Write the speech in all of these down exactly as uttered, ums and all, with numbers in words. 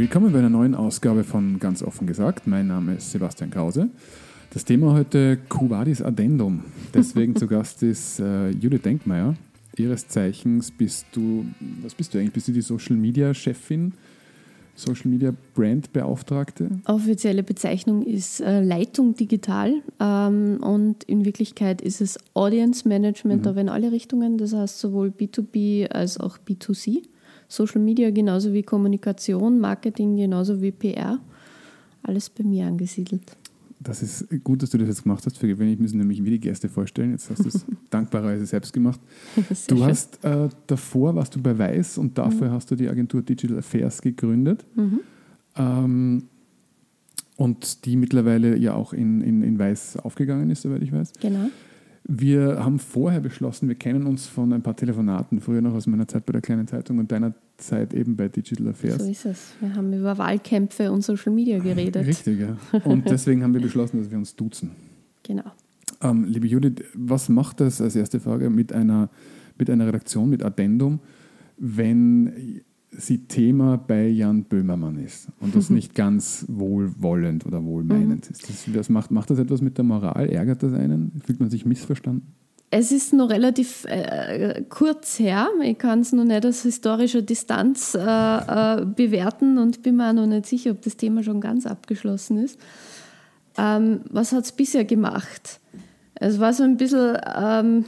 Willkommen bei einer neuen Ausgabe von Ganz offen gesagt. Mein Name ist Sebastian Krause. Das Thema heute Quo Vadis Addendum. Deswegen zu Gast ist äh, Judith Denkmeier. Ihres Zeichens bist du, was bist du eigentlich? Bist du die Social Media Chefin? Social Media Brand Beauftragte? Offizielle Bezeichnung ist äh, Leitung digital ähm, und in Wirklichkeit ist es Audience Management, mhm. aber in alle Richtungen. Das heißt sowohl B zwei B als auch B zwei C. Social Media genauso wie Kommunikation, Marketing genauso wie P R. Alles bei mir angesiedelt. Das ist gut, dass du das jetzt gemacht hast. Für gewöhnlich müssen nämlich wir die Gäste vorstellen. Jetzt hast du es dankbarerweise selbst gemacht. Du schön. hast äh, davor warst du bei Weiß und dafür mhm. hast du die Agentur Digital Affairs gegründet. Mhm. Ähm, und die mittlerweile ja auch in, in, in Weiß aufgegangen ist, soweit ich weiß. Genau. Wir haben vorher beschlossen, wir kennen uns von ein paar Telefonaten, früher noch aus meiner Zeit bei der Kleinen Zeitung und deiner Zeit eben bei Digital Affairs. So ist es. Wir haben über Wahlkämpfe und Social Media geredet. Richtig, ja. Und deswegen haben wir beschlossen, dass wir uns duzen. Genau. Ähm, liebe Judith, was macht das als erste Frage mit einer, mit einer Redaktion, mit Addendum, wenn sie Thema bei Jan Böhmermann ist und das nicht ganz wohlwollend oder wohlmeinend ist? Das, das macht, macht das etwas mit der Moral? Ärgert das einen? Fühlt man sich missverstanden? Es ist noch relativ äh, kurz her. Ich kann es noch nicht aus historischer Distanz äh, äh, bewerten und bin mir auch noch nicht sicher, ob das Thema schon ganz abgeschlossen ist. Ähm, was hat es bisher gemacht? Es war so ein bisschen ähm,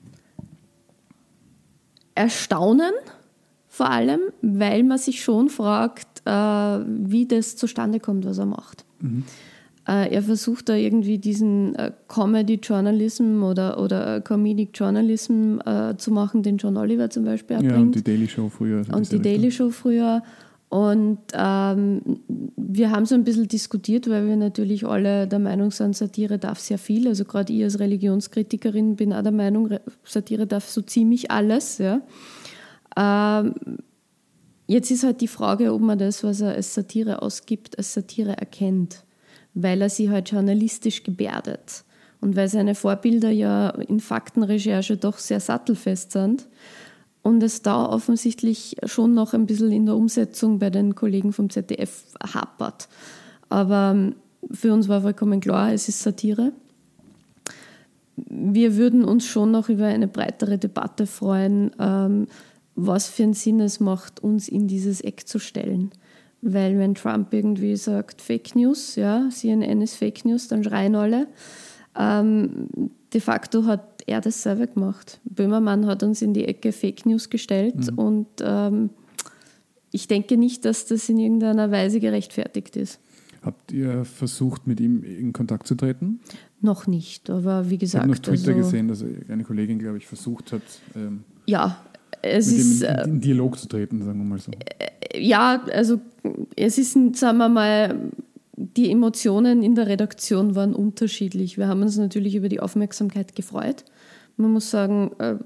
Erstaunen, vor allem, weil man sich schon fragt, äh, wie das zustande kommt, was er macht. Mhm. Äh, er versucht da irgendwie diesen äh, Comedy-Journalism oder, oder Comedic Journalism äh, zu machen, den John Oliver zum Beispiel erbringt. Ja, und die Daily Show früher. Also und die Daily Show früher. Und ähm, wir haben so ein bisschen diskutiert, weil wir natürlich alle der Meinung sind, Satire darf sehr viel. Also gerade ich als Religionskritikerin bin auch der Meinung, Satire darf so ziemlich alles, ja. Ähm, jetzt ist halt die Frage, ob man das, was er als Satire ausgibt, als Satire erkennt, weil er sich halt journalistisch gebärdet und weil seine Vorbilder ja in Faktenrecherche doch sehr sattelfest sind und es da offensichtlich schon noch ein bisschen in der Umsetzung bei den Kollegen vom Z D F hapert. Aber für uns war vollkommen klar, es ist Satire. Wir würden uns schon noch über eine breitere Debatte freuen, ähm, was für einen Sinn es macht, uns in dieses Eck zu stellen. Weil wenn Trump irgendwie sagt, Fake News, ja, C N N ist Fake News, dann schreien alle. Ähm, de facto hat er das selber gemacht. Böhmermann hat uns in die Ecke Fake News gestellt mhm. und ähm, ich denke nicht, dass das in irgendeiner Weise gerechtfertigt ist. Habt ihr versucht, mit ihm in Kontakt zu treten? Noch nicht, aber wie gesagt... Ich habe auf Twitter also, gesehen, dass eine Kollegin, glaube ich, versucht hat... Ähm ja, es mit ist, dem in, in Dialog zu treten, sagen wir mal so. Ja, also es ist, sagen wir mal, die Emotionen in der Redaktion waren unterschiedlich. Wir haben uns natürlich über die Aufmerksamkeit gefreut. Man muss sagen,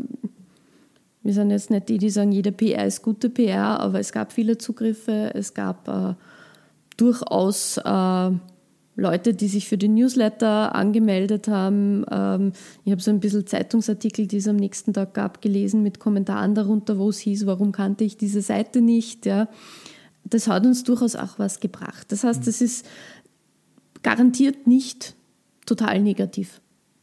wir sind jetzt nicht die, die sagen, jede P R ist gute P R, aber es gab viele Zugriffe, es gab äh, durchaus äh, Leute, die sich für den Newsletter angemeldet haben. Ähm, ich habe so ein bisschen Zeitungsartikel, die es am nächsten Tag gab, gelesen mit Kommentaren darunter, wo es hieß, warum kannte ich diese Seite nicht. Ja. Das hat uns durchaus auch was gebracht. Das heißt, das ist garantiert nicht total negativ.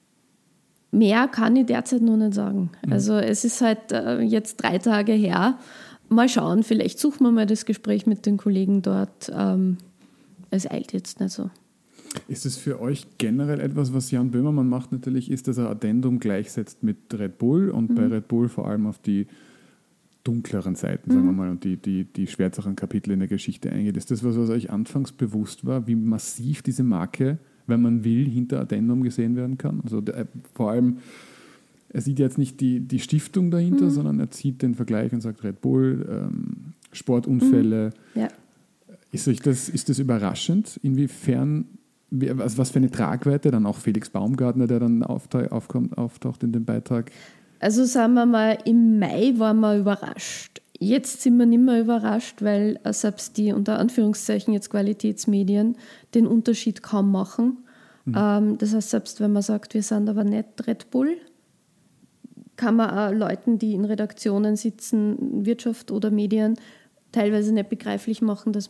Mehr kann ich derzeit noch nicht sagen. Also es ist halt äh, jetzt drei Tage her. Mal schauen, vielleicht suchen wir mal das Gespräch mit den Kollegen dort. Ähm, es eilt jetzt nicht so. Ist es für euch generell etwas, was Jan Böhmermann macht, natürlich, ist, dass er Addendum gleichsetzt mit Red Bull und mhm. bei Red Bull vor allem auf die dunkleren Seiten, mhm. sagen wir mal, und die, die, die schwärzeren Kapitel in der Geschichte eingeht. Ist das was, was euch anfangs bewusst war, wie massiv diese Marke, wenn man will, hinter Addendum gesehen werden kann? Also der, vor allem, er sieht jetzt nicht die, die Stiftung dahinter, mhm. sondern er zieht den Vergleich und sagt Red Bull, ähm, Sportunfälle. Mhm. Ja. Ist euch das, ist das überraschend? Inwiefern... Also was für eine Tragweite, dann auch Felix Baumgartner, der dann auftaucht, aufkommt, auftaucht in dem Beitrag? Also sagen wir mal, im Mai waren wir überrascht. Jetzt sind wir nicht mehr überrascht, weil selbst die unter Anführungszeichen jetzt Qualitätsmedien den Unterschied kaum machen. Mhm. Ähm, das heißt, selbst wenn man sagt, wir sind aber nicht Red Bull, kann man auch Leuten, die in Redaktionen sitzen, Wirtschaft oder Medien, teilweise nicht begreiflich machen, dass man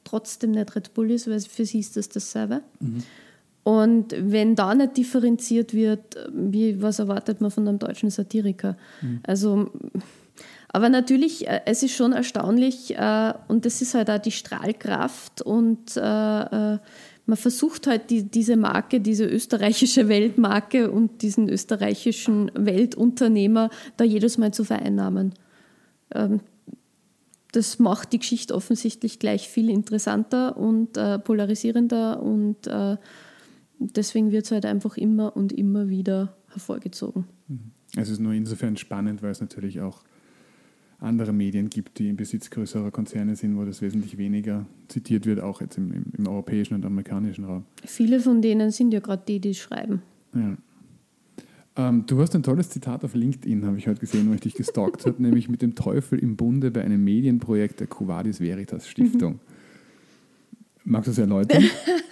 trotzdem nicht Red Bull ist, weil für sie ist das dasselbe. Mhm. Und wenn da nicht differenziert wird, wie, was erwartet man von einem deutschen Satiriker? Mhm. Also, aber natürlich, es ist schon erstaunlich äh, und das ist halt auch die Strahlkraft und äh, äh, man versucht halt die, diese Marke, diese österreichische Weltmarke und diesen österreichischen Weltunternehmer da jedes Mal zu vereinnahmen. Ähm, das macht die Geschichte offensichtlich gleich viel interessanter und äh, polarisierender und äh, deswegen wird es halt einfach immer und immer wieder hervorgezogen. Es ist nur insofern spannend, weil es natürlich auch andere Medien gibt, die im Besitz größerer Konzerne sind, wo das wesentlich weniger zitiert wird, auch jetzt im, im, im europäischen und amerikanischen Raum. Viele von denen sind ja gerade die, die schreiben. Ja. Ähm, du hast ein tolles Zitat auf LinkedIn, habe ich heute gesehen, wo ich dich gestalkt habe, nämlich mit dem Teufel im Bunde bei einem Medienprojekt der Quo Vadis Veritas Stiftung. Mhm. Magst du es erläutern?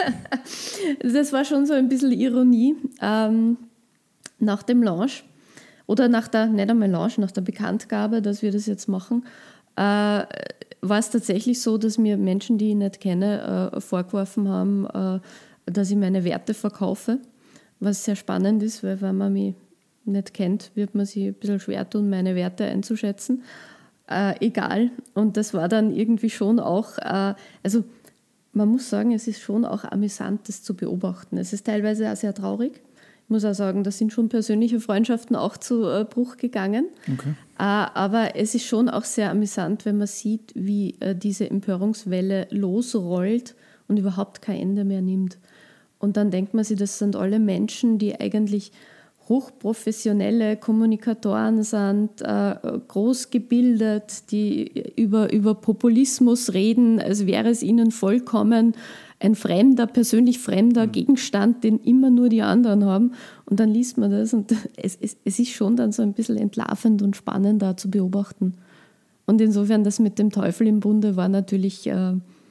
Das war schon so ein bisschen Ironie. Ähm, nach dem Launch oder nach der, nicht einmal Launch, nach der Bekanntgabe, dass wir das jetzt machen, äh, war es tatsächlich so, dass mir Menschen, die ich nicht kenne, äh, vorgeworfen haben, äh, dass ich meine Werte verkaufe, was sehr spannend ist, weil wenn man mich nicht kennt, wird man sich ein bisschen schwer tun, meine Werte einzuschätzen. Äh, egal. Und das war dann irgendwie schon auch, äh, also man muss sagen, es ist schon auch amüsant, das zu beobachten. Es ist teilweise auch sehr traurig. Ich muss auch sagen, da sind schon persönliche Freundschaften auch zu äh, Bruch gegangen. Okay. Äh, aber es ist schon auch sehr amüsant, wenn man sieht, wie äh, diese Empörungswelle losrollt und überhaupt kein Ende mehr nimmt. Und dann denkt man sich, das sind alle Menschen, die eigentlich hochprofessionelle Kommunikatoren sind, äh, groß gebildet, die über, über Populismus reden, als wäre es ihnen vollkommen ein fremder, persönlich fremder mhm. Gegenstand, den immer nur die anderen haben. Und dann liest man das und es, es, es ist schon dann so ein bisschen entlarvend und spannend da zu beobachten. Und insofern das mit dem Teufel im Bunde war natürlich äh,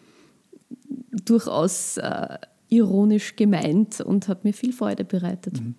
durchaus äh, ironisch gemeint und hat mir viel Freude bereitet. Mhm.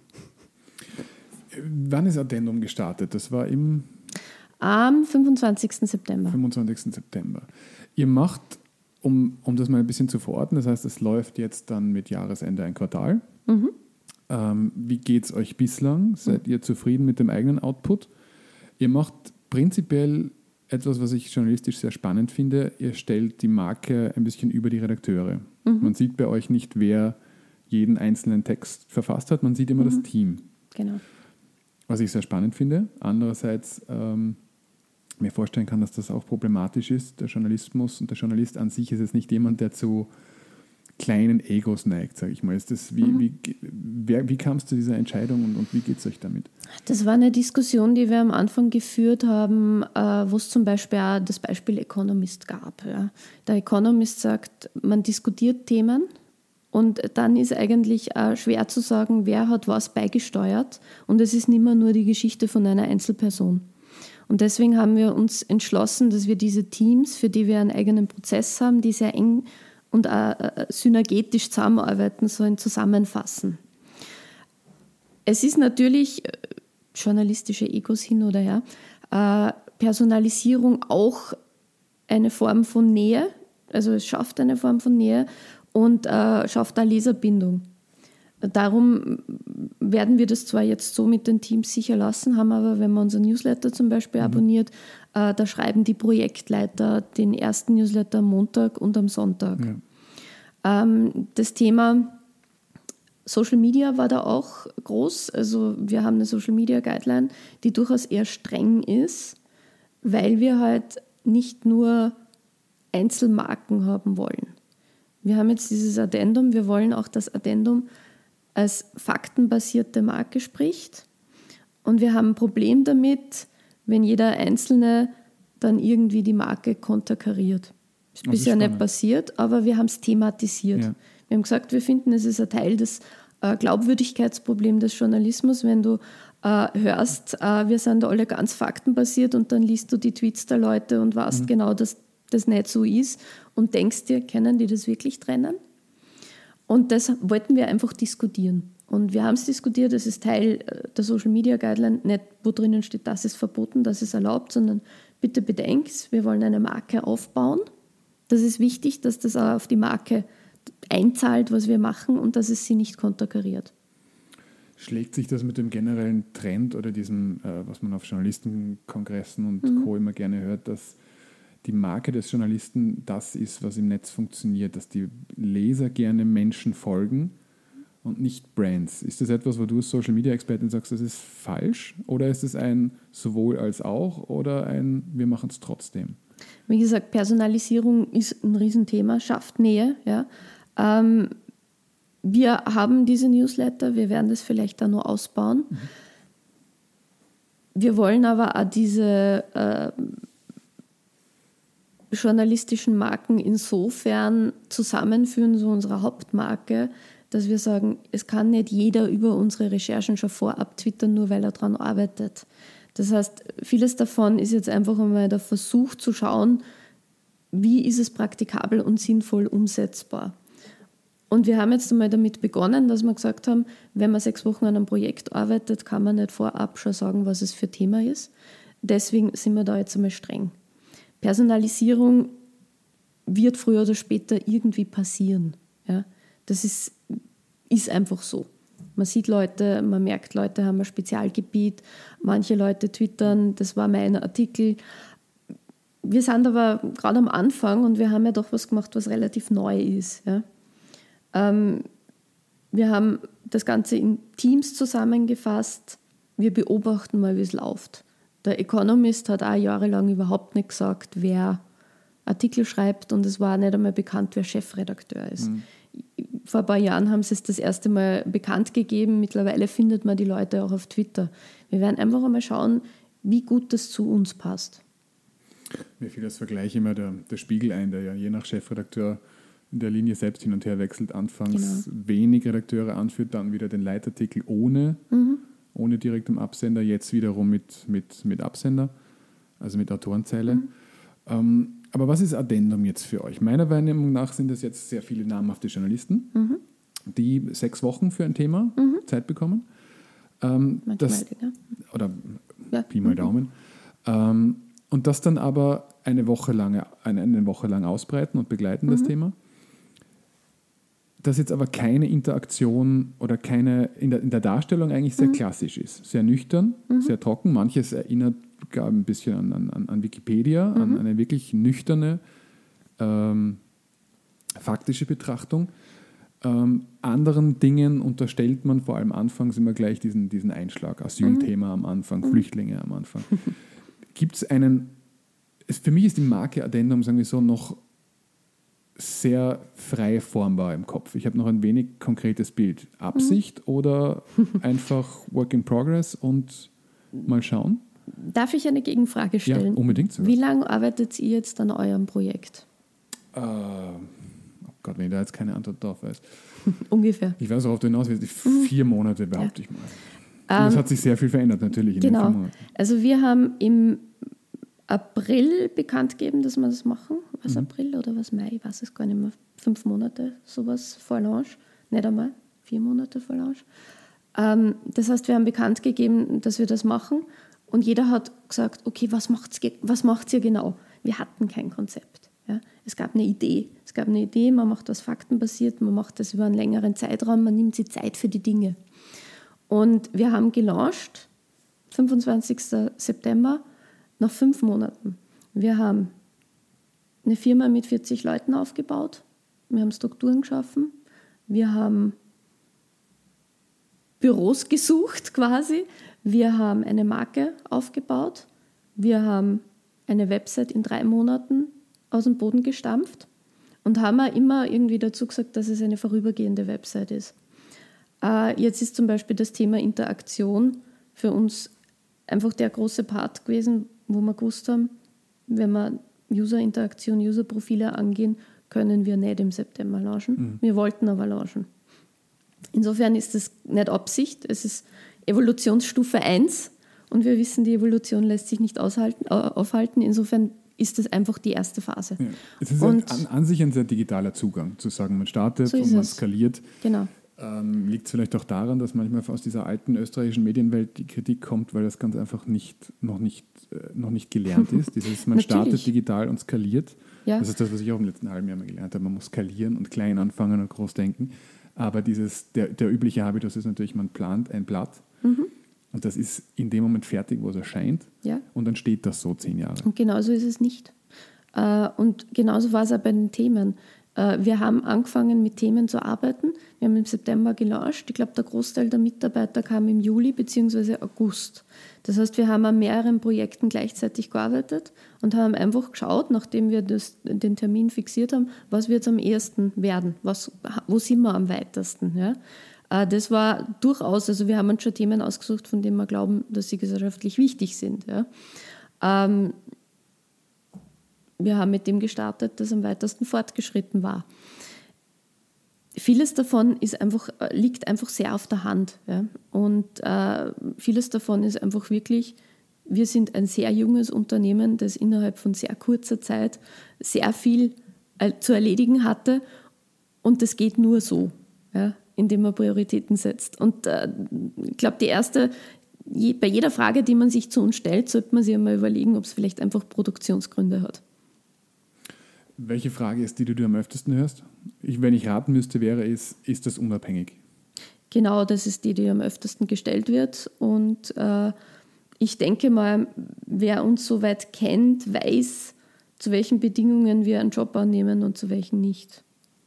Wann ist Addendum gestartet? Das war im... Am fünfundzwanzigsten September. fünfundzwanzigsten September. Ihr macht, um, um das mal ein bisschen zu verorten, das heißt, es läuft jetzt dann mit Jahresende ein Quartal. Mhm. Ähm, wie geht es euch bislang? Seid mhm. ihr zufrieden mit dem eigenen Output? Ihr macht prinzipiell etwas, was ich journalistisch sehr spannend finde. Ihr stellt die Marke ein bisschen über die Redakteure. Mhm. Man sieht bei euch nicht, wer jeden einzelnen Text verfasst hat, man sieht immer mhm. das Team. Genau. Was ich sehr spannend finde. Andererseits ähm, mir vorstellen kann, dass das auch problematisch ist. Der Journalismus und der Journalist an sich ist jetzt nicht jemand, der zu kleinen Egos neigt, sage ich mal. Ist das, wie, mhm. wie, wer, wie kam es zu dieser Entscheidung und, und wie geht es euch damit? Das war eine Diskussion, die wir am Anfang geführt haben, äh, wo es zum Beispiel auch das Beispiel Economist gab. Ja. Der Economist sagt, man diskutiert Themen, und dann ist eigentlich auch schwer zu sagen, wer hat was beigesteuert. Und es ist nicht mehr nur die Geschichte von einer Einzelperson. Und deswegen haben wir uns entschlossen, dass wir diese Teams, für die wir einen eigenen Prozess haben, die sehr eng und auch synergetisch zusammenarbeiten sollen, zusammenfassen. Es ist natürlich, journalistische Egos hin oder her, Personalisierung auch eine Form von Nähe. Also es schafft eine Form von Nähe. Und äh, schafft eine Leserbindung. Darum werden wir das zwar jetzt so mit den Teams sicher lassen, haben aber, wenn man unser Newsletter zum Beispiel mhm. abonniert, äh, da schreiben die Projektleiter den ersten Newsletter am Montag und am Sonntag. Ja. Ähm, das Thema Social Media war da auch groß. Also wir haben eine Social Media Guideline, die durchaus eher streng ist, weil wir halt nicht nur Einzelmarken haben wollen. Wir haben jetzt dieses Addendum, wir wollen auch, dass Addendum als faktenbasierte Marke spricht. Und wir haben ein Problem damit, wenn jeder Einzelne dann irgendwie die Marke konterkariert. Das ist bisher nicht passiert, aber wir haben es thematisiert. Ja. Wir haben gesagt, wir finden, es ist ein Teil des äh, Glaubwürdigkeitsproblems des Journalismus, wenn du äh, hörst, äh, wir sind alle ganz faktenbasiert und dann liest du die Tweets der Leute und weißt mhm. genau, dass das nicht so ist und denkst dir, können die das wirklich trennen? Und das wollten wir einfach diskutieren. Und wir haben es diskutiert, es ist Teil der Social Media Guideline, nicht wo drinnen steht, das ist verboten, das ist erlaubt, sondern bitte bedenkt, wir wollen eine Marke aufbauen Das ist wichtig, dass das auch auf die Marke einzahlt, was wir machen und dass es sie nicht konterkariert. Schlägt sich das mit dem generellen Trend oder diesem, äh, was man auf Journalistenkongressen und mhm. Co. immer gerne hört, dass die Marke des Journalisten das ist, was im Netz funktioniert, dass die Leser gerne Menschen folgen und nicht Brands. Ist das etwas, wo du als Social-Media-Expertin sagst, das ist falsch? Oder ist es ein sowohl als auch oder ein wir machen es trotzdem? Wie gesagt, Personalisierung ist ein Riesenthema, schafft Nähe. Ja. Ähm, wir haben diese Newsletter, wir werden das vielleicht auch noch ausbauen. Mhm. Wir wollen aber auch diese äh, journalistischen Marken insofern zusammenführen zu unserer Hauptmarke, dass wir sagen, es kann nicht jeder über unsere Recherchen schon vorab twittern, nur weil er daran arbeitet. Das heißt, vieles davon ist jetzt einfach einmal der Versuch zu schauen, wie ist es praktikabel und sinnvoll umsetzbar. Und wir haben jetzt einmal damit begonnen, dass wir gesagt haben, wenn man sechs Wochen an einem Projekt arbeitet, kann man nicht vorab schon sagen, was es für Thema ist. Deswegen sind wir da jetzt einmal streng. Personalisierung wird früher oder später irgendwie passieren. Ja? Das ist, ist einfach so. Man sieht Leute, man merkt, Leute haben ein Spezialgebiet, manche Leute twittern, das war mein Artikel. Wir sind aber gerade am Anfang und wir haben ja doch was gemacht, was relativ neu ist. Ja? Ähm, wir haben das Ganze in Teams zusammengefasst, wir beobachten mal, wie es läuft. Der Economist hat auch jahrelang überhaupt nicht gesagt, wer Artikel schreibt und es war nicht einmal bekannt, wer Chefredakteur ist. Mhm. Vor ein paar Jahren haben sie es das erste Mal bekannt gegeben. Mittlerweile findet man die Leute auch auf Twitter. Wir werden einfach einmal schauen, wie gut das zu uns passt. Mir fiel als Vergleich immer der, der Spiegel ein, der ja je nach Chefredakteur in der Linie selbst hin und her wechselt. Anfangs genau. wenig Redakteure anführt, dann wieder den Leitartikel ohne, mhm. ohne direktem Absender, jetzt wiederum mit, mit, mit Absender, also mit Autorenzeile. Mhm. Ähm, aber was ist Addendum jetzt für euch? Meiner Wahrnehmung nach sind das jetzt sehr viele namhafte Journalisten, mhm. die sechs Wochen für ein Thema mhm. Zeit bekommen. Ähm, das, oder ja. Pi mal Daumen. Mhm. Ähm, und das dann aber eine Woche lang, eine, eine Woche lang ausbreiten und begleiten, mhm. das Thema. Das jetzt aber keine Interaktion oder keine, in der, in der Darstellung eigentlich sehr mhm. klassisch ist. Sehr nüchtern, mhm. sehr trocken. Manches erinnert gar ein bisschen an, an, an Wikipedia, mhm. an eine wirklich nüchterne, ähm, faktische Betrachtung. Ähm, anderen Dingen unterstellt man vor allem anfangs immer gleich diesen, diesen Einschlag. Asylthema mhm. am Anfang, mhm. Flüchtlinge am Anfang. Gibt es einen, es, für mich ist die Marke Addendum, sagen wir so, noch sehr frei formbar im Kopf. Ich habe noch ein wenig konkretes Bild. Absicht mhm. oder einfach Work in Progress und mal schauen? Darf ich eine Gegenfrage stellen? Ja, unbedingt. Sogar. Wie lange arbeitet ihr jetzt an eurem Projekt? Äh, oh Gott, wenn ich da jetzt keine Antwort drauf weiß. Ungefähr. Ich weiß, worauf du hinaus willst. Vier mhm. Monate, behaupte ja. ich mal. Und es ähm, hat sich sehr viel verändert natürlich in genau. den vier Monaten. Also wir haben im April bekannt gegeben, dass wir das machen. Was mhm. April oder was Mai? Ich weiß es gar nicht mehr. Fünf Monate, sowas vor Launch. Nicht einmal, vier Monate vor Launch. Ähm, das heißt, wir haben bekannt gegeben, dass wir das machen. Und jeder hat gesagt, okay, was macht's, was macht's ihr genau? Wir hatten kein Konzept. Ja? Es gab eine Idee. Es gab eine Idee, man macht was faktenbasiert, man macht das über einen längeren Zeitraum, man nimmt sich Zeit für die Dinge. Und wir haben gelauncht, fünfundzwanzigsten September, nach fünf Monaten. Wir haben eine Firma mit vierzig Leuten aufgebaut, wir haben Strukturen geschaffen, wir haben Büros gesucht quasi, wir haben eine Marke aufgebaut, wir haben eine Website in drei Monaten aus dem Boden gestampft und haben auch immer irgendwie dazu gesagt, dass es eine vorübergehende Website ist. Äh, jetzt ist zum Beispiel das Thema Interaktion für uns einfach der große Part gewesen, wo wir gewusst haben, wenn wir User-Interaktion, User-Profile angehen, können wir nicht im September launchen. Mhm. Wir wollten aber launchen. Insofern ist das nicht Absicht, es ist Evolutionsstufe eins und wir wissen, die Evolution lässt sich nicht aushalten, aufhalten. Insofern ist das einfach die erste Phase. Ja. Es ist und an, an sich ein sehr digitaler Zugang, zu sagen, man startet so und man skaliert. Genau. Ähm, liegt es vielleicht auch daran, dass manchmal aus dieser alten österreichischen Medienwelt die Kritik kommt, weil das ganz einfach nicht, noch, nicht, äh, noch nicht gelernt ist? Dieses, man startet digital und skaliert. Ja. Das ist das, was ich auch im letzten halben Jahr mal gelernt habe. Man muss skalieren und klein anfangen und groß denken. Aber dieses, der, der übliche Habitus ist natürlich, man plant ein Blatt mhm. und das ist in dem Moment fertig, wo es erscheint. Ja. Und dann steht das so zehn Jahre. Und genauso ist es nicht. Und genauso war es auch bei den Themen. Wir haben angefangen, mit Themen zu arbeiten. Wir haben im September gelauncht. Ich glaube, der Großteil der Mitarbeiter kam im Juli bzw. August. Das heißt, wir haben an mehreren Projekten gleichzeitig gearbeitet und haben einfach geschaut, nachdem wir das, den Termin fixiert haben, was wird es am ehesten werden, was, wo sind wir am weitesten. Ja? Das war durchaus, also wir haben uns schon Themen ausgesucht, von denen wir glauben, dass sie gesellschaftlich wichtig sind. Ja? Ähm, Wir haben mit dem gestartet, das am weitesten fortgeschritten war. Vieles davon ist einfach, liegt einfach sehr auf der Hand. Ja? Und äh, vieles davon ist einfach wirklich, wir sind ein sehr junges Unternehmen, das innerhalb von sehr kurzer Zeit sehr viel äh, zu erledigen hatte. Und das geht nur so, ja? Indem man Prioritäten setzt. Und äh, ich glaube, die erste, je, bei jeder Frage, die man sich zu uns stellt, sollte man sich einmal überlegen, ob es vielleicht einfach Produktionsgründe hat. Welche Frage ist die, die du am öftesten hörst? Ich, wenn ich raten müsste, wäre es, ist das unabhängig? Genau, das ist die, die am öftesten gestellt wird. Und äh, ich denke mal, wer uns so weit kennt, weiß, zu welchen Bedingungen wir einen Job annehmen und zu welchen nicht.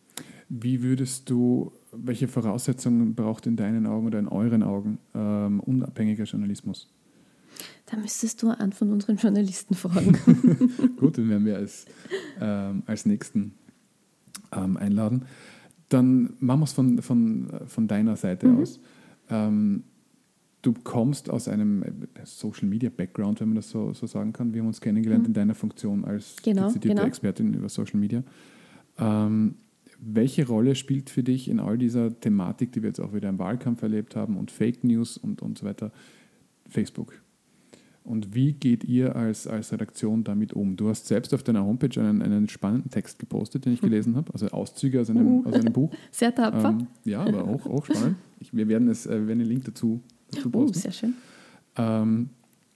Wie würdest du, welche Voraussetzungen braucht in deinen Augen oder in euren Augen ähm, unabhängiger Journalismus? Da müsstest du einen von unseren Journalisten fragen. Gut, den werden wir als, ähm, als nächsten ähm, einladen. Dann machen wir es von, von, von deiner Seite mhm. aus. Ähm, du kommst aus einem Social-Media-Background, wenn man das so, so sagen kann. Wir haben uns kennengelernt mhm. in deiner Funktion als genau, dezidierte genau. Expertin über Social Media. Ähm, welche Rolle spielt für dich in all dieser Thematik, die wir jetzt auch wieder im Wahlkampf erlebt haben und Fake News und, und so weiter, Facebook? Und wie geht ihr als, als Redaktion damit um? Du hast selbst auf deiner Homepage einen, einen spannenden Text gepostet, den ich gelesen habe, also Auszüge aus einem, uh, aus einem Buch. Sehr tapfer. Ähm, ja, aber auch, auch spannend. Ich, wir werden, es, äh, wir werden einen Link dazu, dazu posten. Oh, sehr schön. Ähm,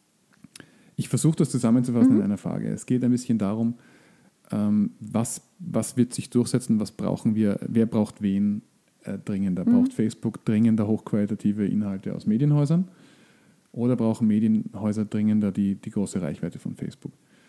ich versuche das zusammenzufassen mhm. in einer Frage. Es geht ein bisschen darum, ähm, was, was wird sich durchsetzen, was brauchen wir, wer braucht wen äh, dringender? Mhm. Braucht Facebook dringender hochqualitative Inhalte aus Medienhäusern? Oder brauchen Medienhäuser dringender die, die große Reichweite von Facebook?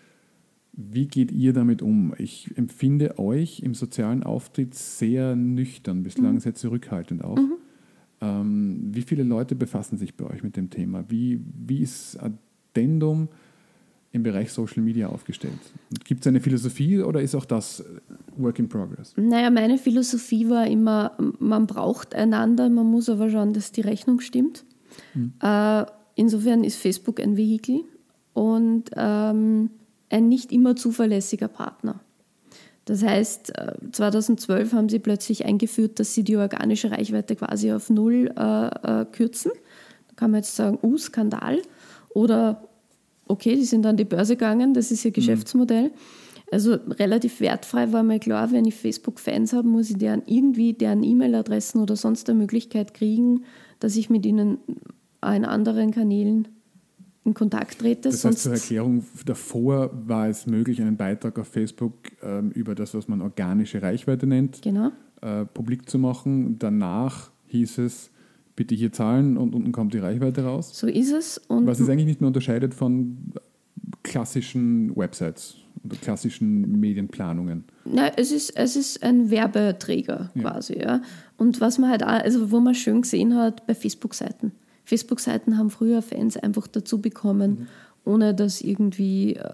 Wie geht ihr damit um? Ich empfinde euch im sozialen Auftritt sehr nüchtern, bislang mhm. sehr zurückhaltend auch. Mhm. Ähm, wie viele Leute befassen sich bei euch mit dem Thema? Wie, wie ist Addendum im Bereich Social Media aufgestellt? Gibt es eine Philosophie oder ist auch das Work in Progress? Naja, meine Philosophie war immer, man braucht einander, man muss aber schauen, dass die Rechnung stimmt. Mhm. Äh, Insofern ist Facebook ein Vehikel und ähm, ein nicht immer zuverlässiger Partner. Das heißt, zweitausendzwölf haben sie plötzlich eingeführt, dass sie die organische Reichweite quasi auf null äh, äh, kürzen. Da kann man jetzt sagen, uh, Skandal. Oder, okay, die sind an die Börse gegangen, das ist ihr Geschäftsmodell. Also relativ wertfrei war mir klar, wenn ich Facebook-Fans habe, muss ich deren irgendwie deren E-Mail-Adressen oder sonst eine Möglichkeit kriegen, dass ich mit ihnen in anderen Kanälen in Kontakt trete. Das heißt, zur Erklärung, davor war es möglich, einen Beitrag auf Facebook ähm, über das, was man organische Reichweite nennt, genau. äh, publik zu machen. Danach hieß es, bitte hier zahlen und unten kommt die Reichweite raus. So ist es. Und was es eigentlich nicht mehr unterscheidet von klassischen Websites oder klassischen Medienplanungen. Nein, es ist, es ist ein Werbeträger ja. quasi. Ja. Und was man halt auch, also wo man schön gesehen hat, bei Facebook-Seiten. Facebook-Seiten haben früher Fans einfach dazu bekommen, mhm. ohne dass irgendwie äh,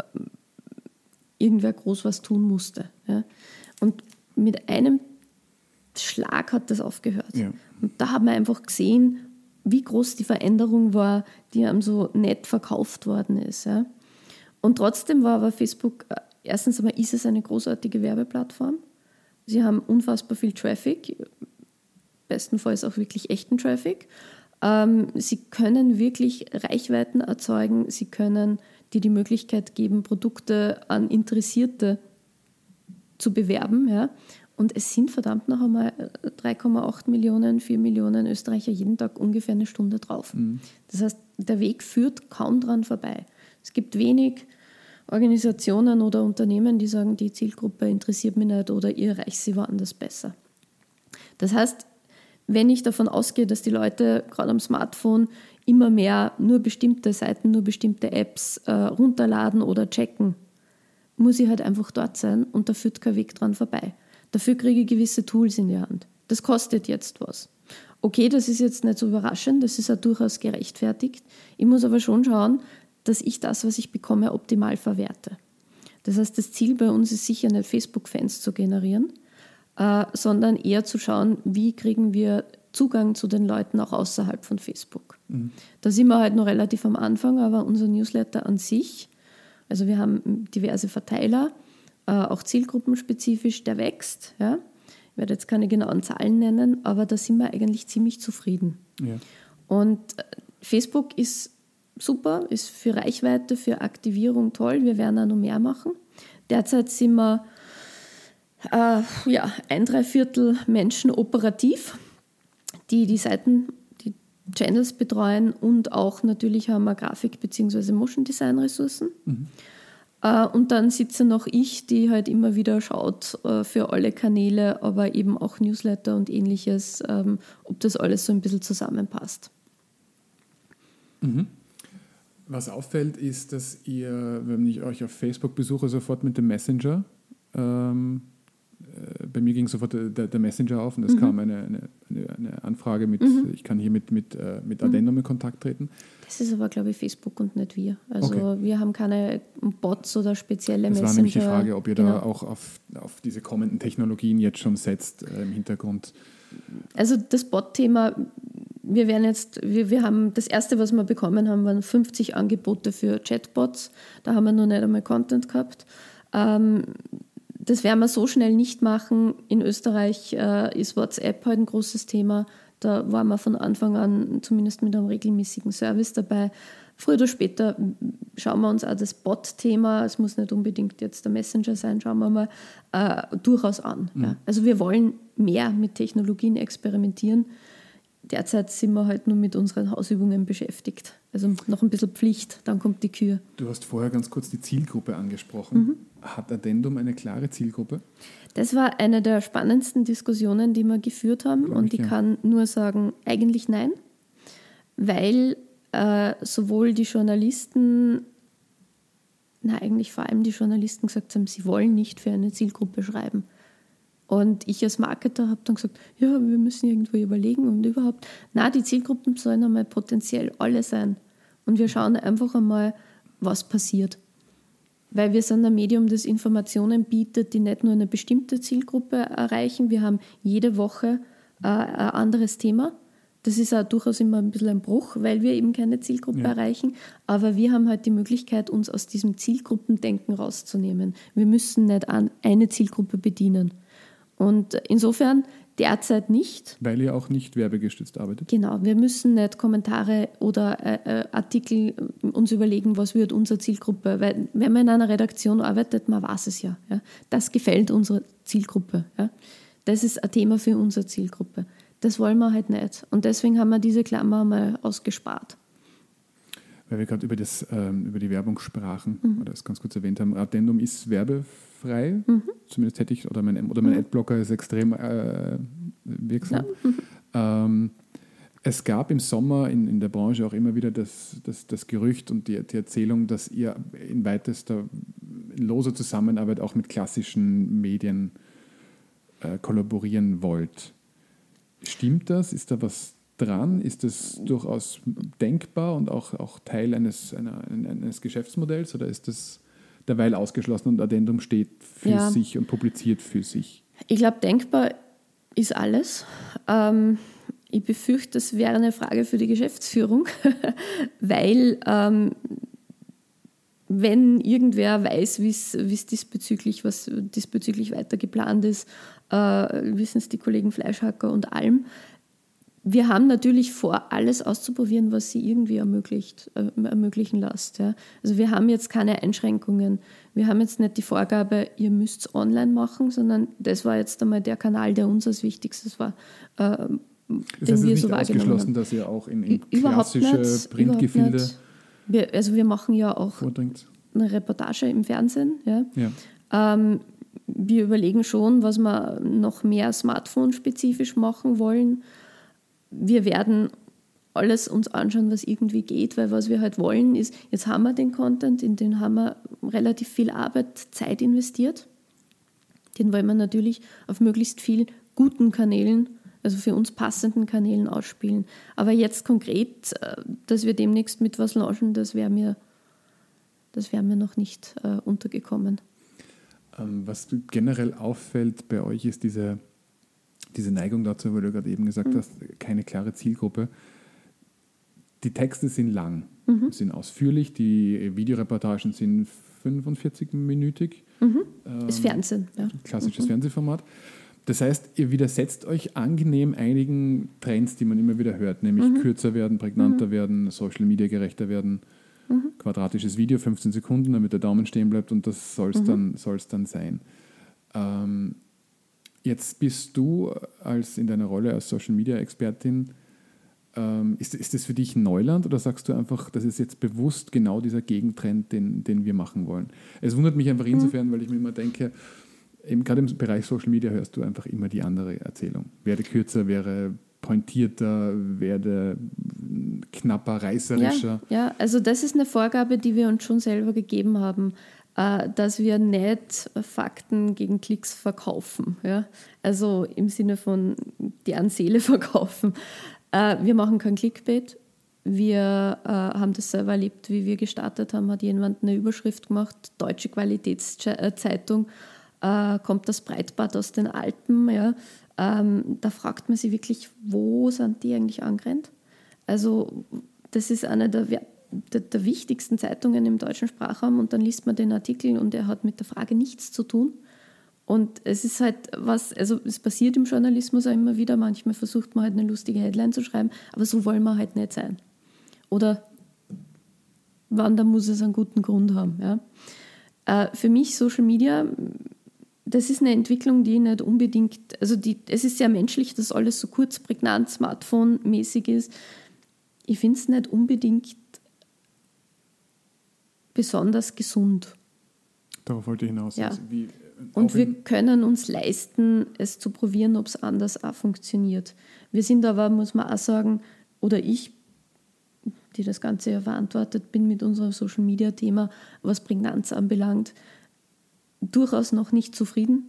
irgendwer groß was tun musste. Ja. Und mit einem Schlag hat das aufgehört. Ja. Und da hat man einfach gesehen, wie groß die Veränderung war, die einem so nett verkauft worden ist. Ja. Und trotzdem war aber Facebook, äh, erstens einmal ist es eine großartige Werbeplattform. Sie haben unfassbar viel Traffic, bestenfalls auch wirklich echten Traffic. Ähm, sie können wirklich Reichweiten erzeugen, sie können dir die Möglichkeit geben, Produkte an Interessierte zu bewerben. Ja? Und es sind verdammt noch einmal drei Komma acht Millionen, vier Millionen Österreicher jeden Tag ungefähr eine Stunde drauf. Mhm. Das heißt, der Weg führt kaum dran vorbei. Es gibt wenig Organisationen oder Unternehmen, die sagen, die Zielgruppe interessiert mich nicht oder ich erreiche sie woanders besser. Das heißt, wenn ich davon ausgehe, dass die Leute gerade am Smartphone immer mehr nur bestimmte Seiten, nur bestimmte Apps äh, runterladen oder checken, muss ich halt einfach dort sein und da führt kein Weg dran vorbei. Dafür kriege ich gewisse Tools in die Hand. Das kostet jetzt was. Okay, das ist jetzt nicht so überraschend, das ist auch durchaus gerechtfertigt. Ich muss aber schon schauen, dass ich das, was ich bekomme, optimal verwerte. Das heißt, das Ziel bei uns ist sicher nicht, Facebook-Fans zu generieren, äh, sondern eher zu schauen, wie kriegen wir Zugang zu den Leuten auch außerhalb von Facebook. Mhm. Da sind wir halt noch relativ am Anfang, aber unser Newsletter an sich, also wir haben diverse Verteiler, äh, auch zielgruppenspezifisch, der wächst. Ja? Ich werde jetzt keine genauen Zahlen nennen, aber da sind wir eigentlich ziemlich zufrieden. Ja. Und äh, Facebook ist super, ist für Reichweite, für Aktivierung toll. Wir werden auch noch mehr machen. Derzeit sind wir äh, ja, ein Dreiviertel Menschen operativ, die die Seiten, die Channels betreuen und auch natürlich haben wir Grafik- bzw. Motion-Design-Ressourcen. Mhm. Äh, und dann sitze noch ich, die halt immer wieder schaut äh, für alle Kanäle, aber eben auch Newsletter und Ähnliches, ähm, ob das alles so ein bisschen zusammenpasst. Mhm. Was auffällt, ist, dass ihr, wenn ich euch auf Facebook besuche, sofort mit dem Messenger, ähm, äh, bei mir ging sofort der, der Messenger auf und es mhm. kam eine, eine, eine Anfrage mit, mhm. ich kann hier mit, mit, äh, mit Addendum in Kontakt treten. Das ist aber, glaube ich, Facebook und nicht wir. Also okay. wir haben keine Bots oder spezielle das Messenger. Das war nämlich die Frage, ob ihr genau. da auch auf, auf diese kommenden Technologien jetzt schon setzt äh, im Hintergrund. Also das Bot-Thema, wir werden jetzt, wir, wir haben, das erste, was wir bekommen haben, waren fünfzig Angebote für Chatbots. Da haben wir noch nicht einmal Content gehabt. Ähm, das werden wir so schnell nicht machen. In Österreich äh, ist WhatsApp halt ein großes Thema. Da waren wir von Anfang an zumindest mit einem regelmäßigen Service dabei. Früher oder später schauen wir uns auch das Bot-Thema, es muss nicht unbedingt jetzt der Messenger sein, schauen wir mal, äh, durchaus an. Mhm. Ja. Also wir wollen mehr mit Technologien experimentieren. Derzeit sind wir halt nur mit unseren Hausübungen beschäftigt. Also noch ein bisschen Pflicht, dann kommt die Kür. Du hast vorher ganz kurz die Zielgruppe angesprochen. Mhm. Hat Addendum eine klare Zielgruppe? Das war eine der spannendsten Diskussionen, die wir geführt haben. Glaub und ich, ich ja. kann nur sagen, eigentlich nein. Weil äh, sowohl die Journalisten, na eigentlich vor allem die Journalisten gesagt haben, sie wollen nicht für eine Zielgruppe schreiben. Und ich als Marketer habe dann gesagt, ja, wir müssen irgendwo überlegen und überhaupt. Na, die Zielgruppen sollen einmal potenziell alle sein. Und wir schauen einfach einmal, was passiert. Weil wir sind ein Medium, das Informationen bietet, die nicht nur eine bestimmte Zielgruppe erreichen. Wir haben jede Woche äh, ein anderes Thema. Das ist auch durchaus immer ein bisschen ein Bruch, weil wir eben keine Zielgruppe ja. erreichen. Aber wir haben halt die Möglichkeit, uns aus diesem Zielgruppendenken rauszunehmen. Wir müssen nicht eine Zielgruppe bedienen. Und insofern derzeit nicht. Weil ihr auch nicht werbegestützt arbeitet? Genau, wir müssen nicht Kommentare oder äh, Artikel uns überlegen, was wird unsere Zielgruppe. Weil wenn man in einer Redaktion arbeitet, man weiß es ja. ja. Das gefällt unserer Zielgruppe. Ja. Das ist ein Thema für unsere Zielgruppe. Das wollen wir halt nicht. Und deswegen haben wir diese Klammer mal ausgespart. Weil wir gerade über, das, ähm, über die Werbung sprachen, mhm. oder das ganz kurz erwähnt haben, Addendum ist werbefrei, mhm. zumindest hätte ich, oder mein, oder mein mhm. Adblocker ist extrem äh, wirksam. Ja. Mhm. Ähm, es gab im Sommer in, in der Branche auch immer wieder das, das, das Gerücht und die, die Erzählung, dass ihr in weitester loser Zusammenarbeit auch mit klassischen Medien äh, kollaborieren wollt. Stimmt das? Ist da was dran? Ist das durchaus denkbar und auch, auch Teil eines, einer, eines Geschäftsmodells oder ist das derweil ausgeschlossen und Addendum steht für ja. sich und publiziert für sich? Ich glaube, denkbar ist alles. Ähm, ich befürchte, das wäre eine Frage für die Geschäftsführung, weil ähm, wenn irgendwer weiß, wie es diesbezüglich, was diesbezüglich weiter geplant ist, äh, wissen es die Kollegen Fleischhacker und Alm. wir haben natürlich vor, alles auszuprobieren, was sie irgendwie ermöglicht, äh, ermöglichen lässt. Ja. Also wir haben jetzt keine Einschränkungen. Wir haben jetzt nicht die Vorgabe, ihr müsst es online machen, sondern das war jetzt einmal der Kanal, der uns als wichtigstes war. Äh, das den heißt, wir es ist nicht so ausgeschlossen, haben. dass ihr auch in, in Überhaupt klassische nicht, Printgefilde überhaupt nicht. Wir, also wir machen ja auch vordringt. eine Reportage im Fernsehen. Ja. Ja. Ähm, wir überlegen schon, was wir noch mehr Smartphone-spezifisch machen wollen. Wir werden alles uns anschauen, was irgendwie geht, weil was wir halt wollen ist, jetzt haben wir den Content, in den haben wir relativ viel Arbeit, Zeit investiert. Den wollen wir natürlich auf möglichst viel guten Kanälen, also für uns passenden Kanälen ausspielen. Aber jetzt konkret, dass wir demnächst mit was launchen, das wäre mir, das wäre mir noch nicht äh, untergekommen. Ähm, was generell auffällt bei euch ist diese diese Neigung dazu, weil du gerade eben gesagt mhm. hast, keine klare Zielgruppe. Die Texte sind lang, mhm. sind ausführlich, die Videoreportagen sind fünfundvierzig-minütig. Mhm. Ähm, ist Fernsehen, ja. Klassisches mhm. Fernsehformat. Das heißt, ihr widersetzt euch angenehm einigen Trends, die man immer wieder hört, nämlich mhm. kürzer werden, prägnanter mhm. werden, Social Media gerechter werden, mhm. quadratisches Video, fünfzehn Sekunden, damit der Daumen stehen bleibt und das soll es mhm. dann, soll's dann sein. Ähm, Jetzt bist du als in deiner Rolle als Social-Media-Expertin, ähm, ist, ist das für dich Neuland oder sagst du einfach, das ist jetzt bewusst genau dieser Gegentrend, den, den wir machen wollen? Es wundert mich einfach insofern, mhm. weil ich mir immer denke, eben gerade im Bereich Social-Media hörst du einfach immer die andere Erzählung. Werde kürzer, wäre pointierter, werde knapper, reißerischer. Ja, ja, also das ist eine Vorgabe, die wir uns schon selber gegeben haben, dass wir nicht Fakten gegen Klicks verkaufen. Ja? Also im Sinne von deren Seele verkaufen. Wir machen kein Clickbait. Wir haben das selber erlebt, wie wir gestartet haben, hat jemand eine Überschrift gemacht, Deutsche Qualitätszeitung, kommt das Breitbart aus den Alpen. Ja? Da fragt man sich wirklich, wo sind die eigentlich angerannt? Also das ist eine der Der, der wichtigsten Zeitungen im deutschen Sprachraum und dann liest man den Artikel und er hat mit der Frage nichts zu tun. Und es ist halt was, also es passiert im Journalismus auch immer wieder, manchmal versucht man halt eine lustige Headline zu schreiben, aber so wollen wir halt nicht sein. Oder wann, da muss es einen guten Grund haben. Ja. Äh, für mich Social Media, das ist eine Entwicklung, die nicht unbedingt, also die, es ist sehr menschlich, dass alles so kurz, prägnant, Smartphone-mäßig ist. Ich finde es nicht unbedingt besonders gesund. Darauf wollte ich hinaus. Ja. Also wie, und wir können uns leisten, es zu probieren, ob es anders auch funktioniert. Wir sind aber, muss man auch sagen, oder ich, die das Ganze ja verantwortet bin mit unserem Social-Media-Thema, was Prägnanz anbelangt, durchaus noch nicht zufrieden.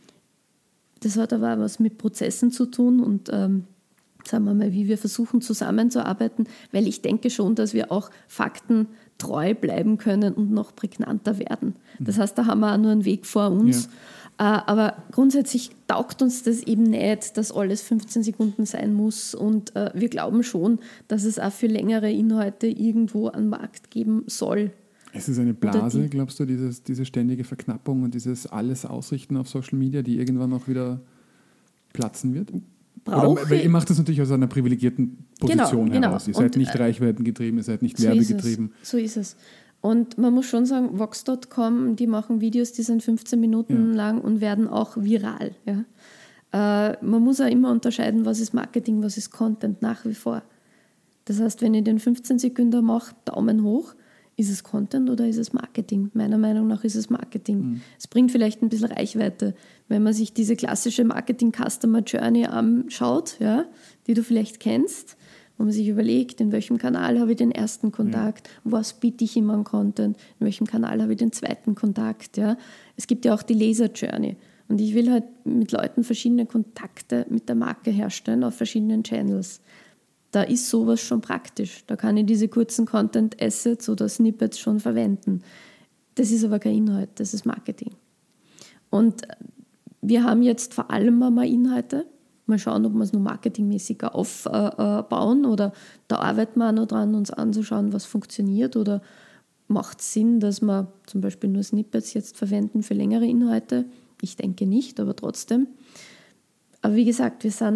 Das hat aber auch was mit Prozessen zu tun und ähm, sagen wir mal, wie wir versuchen zusammenzuarbeiten, weil ich denke schon, dass wir auch Fakten treu bleiben können und noch prägnanter werden. Das heißt, da haben wir auch nur einen Weg vor uns. Ja. Aber grundsätzlich taugt uns das eben nicht, dass alles fünfzehn Sekunden sein muss. Und wir glauben schon, dass es auch für längere Inhalte irgendwo einen Markt geben soll. Es ist eine Blase, die, glaubst du, dieses, diese ständige Verknappung und dieses alles Ausrichten auf Social Media, die irgendwann auch wieder platzen wird? Oder, weil ihr macht das natürlich aus einer privilegierten Position genau, heraus. Genau. Ihr seid und, nicht reichweitengetrieben, ihr seid nicht so werbegetrieben. Ist so ist es. Und man muss schon sagen, Vox Punkt com, die machen Videos, die sind fünfzehn Minuten ja. lang und werden auch viral. Ja. Äh, man muss auch immer unterscheiden, was ist Marketing, was ist Content, nach wie vor. Das heißt, wenn ich den fünfzehn Sekunden mache, Daumen hoch, ist es Content oder ist es Marketing? Meiner Meinung nach ist es Marketing. Mhm. Es bringt vielleicht ein bisschen Reichweite, wenn man sich diese klassische Marketing-Customer-Journey anschaut, ja, die du vielleicht kennst, wo man sich überlegt, in welchem Kanal habe ich den ersten Kontakt, mhm. was biete ich ihm an Content, in welchem Kanal habe ich den zweiten Kontakt. Ja. Es gibt ja auch die Leser-Journey. Und ich will halt mit Leuten verschiedene Kontakte mit der Marke herstellen auf verschiedenen Channels. Da ist sowas schon praktisch. Da kann ich diese kurzen Content-Assets oder Snippets schon verwenden. Das ist aber kein Inhalt, das ist Marketing. Und wir haben jetzt vor allem einmal Inhalte. Mal schauen, ob wir es nur marketingmäßiger aufbauen oder da arbeiten wir auch noch dran, uns anzuschauen, was funktioniert oder macht es Sinn, dass wir zum Beispiel nur Snippets jetzt verwenden für längere Inhalte. Ich denke nicht, aber trotzdem. Aber wie gesagt, wir sind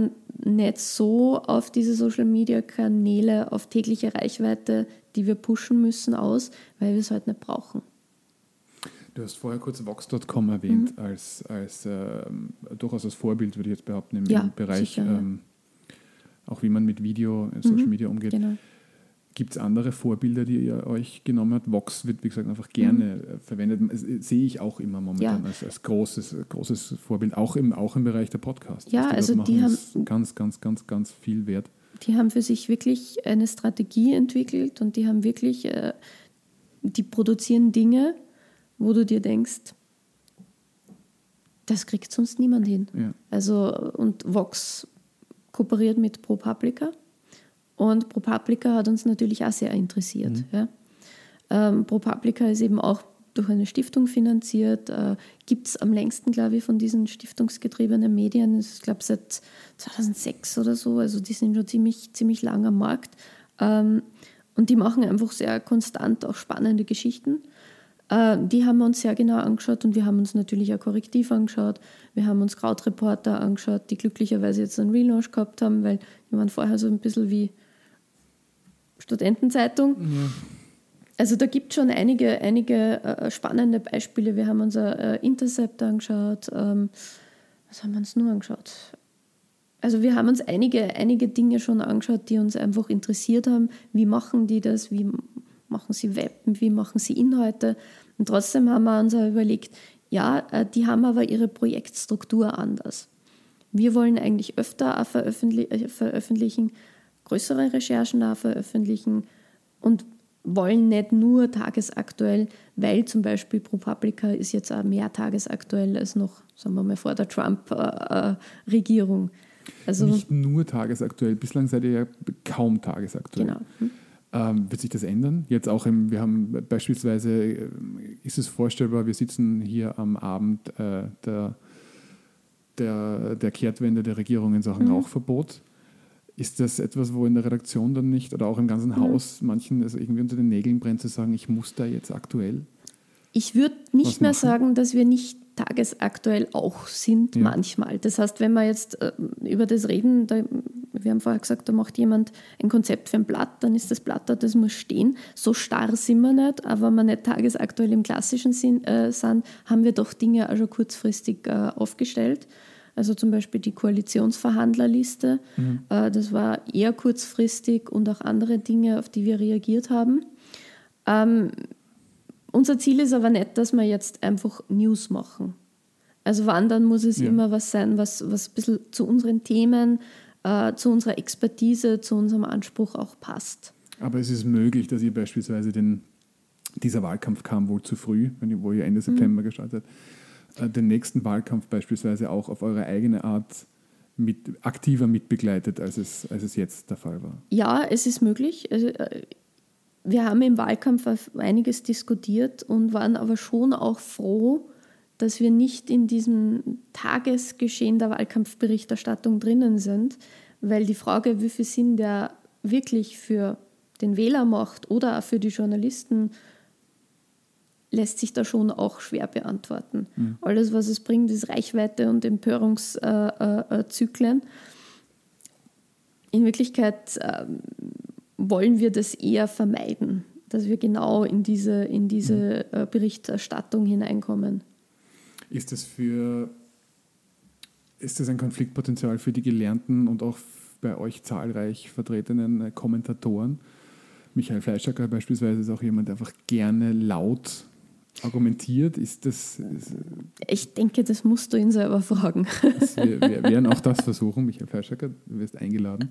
nicht so auf diese Social-Media-Kanäle, auf tägliche Reichweite, die wir pushen müssen, aus, weil wir es halt nicht brauchen. Du hast vorher kurz Vox Punkt com erwähnt, Mhm. als, als äh, durchaus als Vorbild, würde ich jetzt behaupten, im, Ja, im Bereich, sicher, ja. ähm, auch wie man mit Video, äh, Social Mhm, Media umgeht. Genau. Gibt es andere Vorbilder, die ihr euch genommen habt? Vox wird, wie gesagt, einfach gerne mhm. verwendet. Das sehe ich auch immer momentan ja. als, als großes, großes Vorbild, auch im, auch im Bereich der Podcasts. Ja, die also machen, die haben ist ganz, ganz, ganz, ganz viel wert. Die haben für sich wirklich eine Strategie entwickelt und die haben wirklich, äh, die produzieren Dinge, wo du dir denkst, das kriegt sonst niemand hin. Ja. Also, und Vox kooperiert mit ProPublica. Und ProPublica hat uns natürlich auch sehr interessiert. Mhm. Ja. Ähm, ProPublica ist eben auch durch eine Stiftung finanziert. Äh, gibt es am längsten, glaube ich, von diesen stiftungsgetriebenen Medien. Ich glaube, seit zweitausendsechs oder so. Also die sind schon ziemlich, ziemlich lang am Markt. Ähm, und die machen einfach sehr konstant auch spannende Geschichten. Äh, die haben wir uns sehr genau angeschaut und wir haben uns natürlich auch Korrektiv angeschaut. Wir haben uns Krautreporter angeschaut, die glücklicherweise jetzt einen Relaunch gehabt haben, weil die waren vorher so ein bisschen wie Studentenzeitung. Ja. Also da gibt es schon einige, einige äh, spannende Beispiele. Wir haben uns äh, Intercept angeschaut. Ähm, was haben wir uns nur angeschaut? Also wir haben uns einige, einige Dinge schon angeschaut, die uns einfach interessiert haben. Wie machen die das? Wie machen sie Web? Wie machen sie Inhalte? Und trotzdem haben wir uns auch überlegt, ja, äh, die haben aber ihre Projektstruktur anders. Wir wollen eigentlich öfter auch veröffentlich- äh, veröffentlichen, größere Recherchen auch veröffentlichen und wollen nicht nur tagesaktuell, weil zum Beispiel ProPublica ist jetzt auch mehr tagesaktuell als noch, sagen wir mal, vor der Trump-Regierung. Also nicht nur tagesaktuell, bislang seid ihr ja kaum tagesaktuell. Genau. Hm. Ähm, wird sich das ändern? Jetzt auch im, wir haben beispielsweise, ist es vorstellbar, wir sitzen hier am Abend äh, der, der, der Kehrtwende der Regierung in Sachen mhm. Rauchverbot. Ist das etwas, wo in der Redaktion dann nicht oder auch im ganzen mhm. Haus manchen also irgendwie unter den Nägeln brennt, zu sagen, ich muss da jetzt aktuell? Ich würde nicht mehr sagen, dass wir nicht tagesaktuell auch sind, ja. manchmal. Das heißt, wenn wir jetzt äh, über das reden, da, wir haben vorher gesagt, da macht jemand ein Konzept für ein Blatt, dann ist das Blatt da, das muss stehen. So starr sind wir nicht, aber wenn wir nicht tagesaktuell im klassischen Sinn äh, sind, haben wir doch Dinge auch schon kurzfristig äh, aufgestellt. Also zum Beispiel die Koalitionsverhandlerliste, mhm. äh, das war eher kurzfristig und auch andere Dinge, auf die wir reagiert haben. Ähm, unser Ziel ist aber nicht, dass wir jetzt einfach News machen. Also wann, dann muss es ja. immer was sein, was, was ein bisschen zu unseren Themen, äh, zu unserer Expertise, zu unserem Anspruch auch passt. Aber es ist möglich, dass ihr beispielsweise den, dieser Wahlkampf kam wohl zu früh, wo ihr Ende September mhm. gestartet habt, den nächsten Wahlkampf beispielsweise auch auf eure eigene Art mit, aktiver mitbegleitet, als es, als es jetzt der Fall war? Ja, es ist möglich. Also, wir haben im Wahlkampf einiges diskutiert und waren aber schon auch froh, dass wir nicht in diesem Tagesgeschehen der Wahlkampfberichterstattung drinnen sind, weil die Frage, wie viel Sinn der wirklich für den Wähler macht oder auch für die Journalisten, lässt sich da schon auch schwer beantworten. Mhm. Alles, was es bringt, ist Reichweite und Empörungszyklen. In Wirklichkeit äh, wollen wir das eher vermeiden, dass wir genau in diese, in diese mhm. äh, Berichterstattung hineinkommen. Ist das für, ist das ein Konfliktpotenzial für die gelernten und auch bei euch zahlreich vertretenen Kommentatoren? Michael Fleischacker beispielsweise ist auch jemand, der einfach gerne laut argumentiert. Ist das, ist, ich denke, das musst du ihn selber fragen. Wir, wir werden auch das versuchen. Michael Fleischacker, du wirst eingeladen.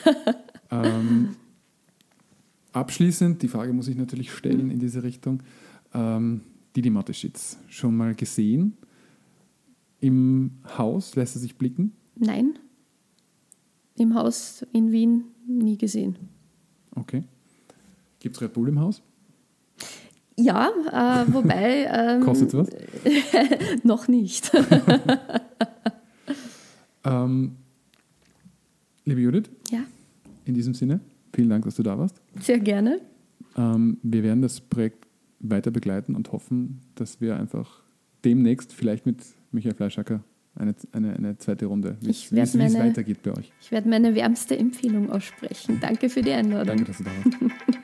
ähm, abschließend, die Frage muss ich natürlich stellen in diese Richtung. Ähm, Didi Mateschitz, schon mal gesehen im Haus? Lässt er sich blicken? Nein. Im Haus in Wien nie gesehen. Okay. Gibt es Red Bull im Haus? Ja, äh, wobei... Ähm, Kostet was? noch nicht. ähm, liebe Judith, ja. In diesem Sinne, vielen Dank, dass du da warst. Sehr gerne. Ähm, wir werden das Projekt weiter begleiten und hoffen, dass wir einfach demnächst vielleicht mit Michael Fleischacker eine, eine, eine zweite Runde, wie es meine, weitergeht bei euch. Ich werde meine wärmste Empfehlung aussprechen. Danke für die Einladung. Danke, dass du da warst.